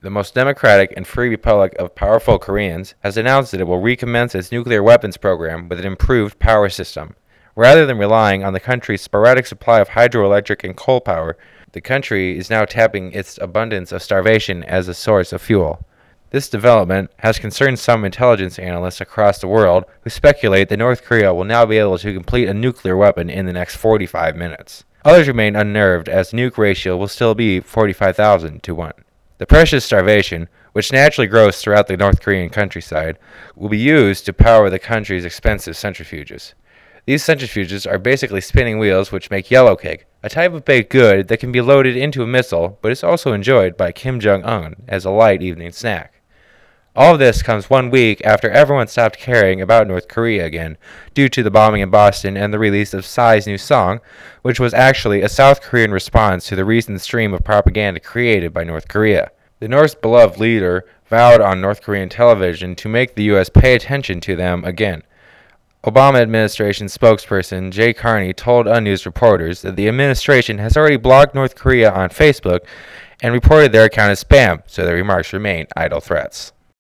The most democratic and free republic of powerful Koreans has announced that it will recommence its nuclear weapons program with an improved power system. Rather than relying on the country's sporadic supply of hydroelectric and coal power, the country is now tapping its abundance of starvation as a source of fuel. This development has concerned some intelligence analysts across the world who speculate that North Korea will now be able to complete a nuclear weapon in the next 45 minutes. Others remain unnerved as the nuke ratio will still be 45,000 to 1. The precious starvation, which naturally grows throughout the North Korean countryside, will be used to power the country's expensive centrifuges. These centrifuges are basically spinning wheels which make yellow cake, a type of baked good that can be loaded into a missile but is also enjoyed by Kim Jong-un as a light evening snack. All of this comes 1 week after everyone stopped caring about North Korea again, due to the bombing in Boston and the release of Psy's new song, which was actually a South Korean response to the recent stream of propaganda created by North Korea. The North's beloved leader vowed on North Korean television to make the U.S. pay attention to them again. Obama administration spokesperson Jay Carney told unnews reporters that the administration has already blocked North Korea on Facebook and reported their account as spam, so their remarks remain idle threats.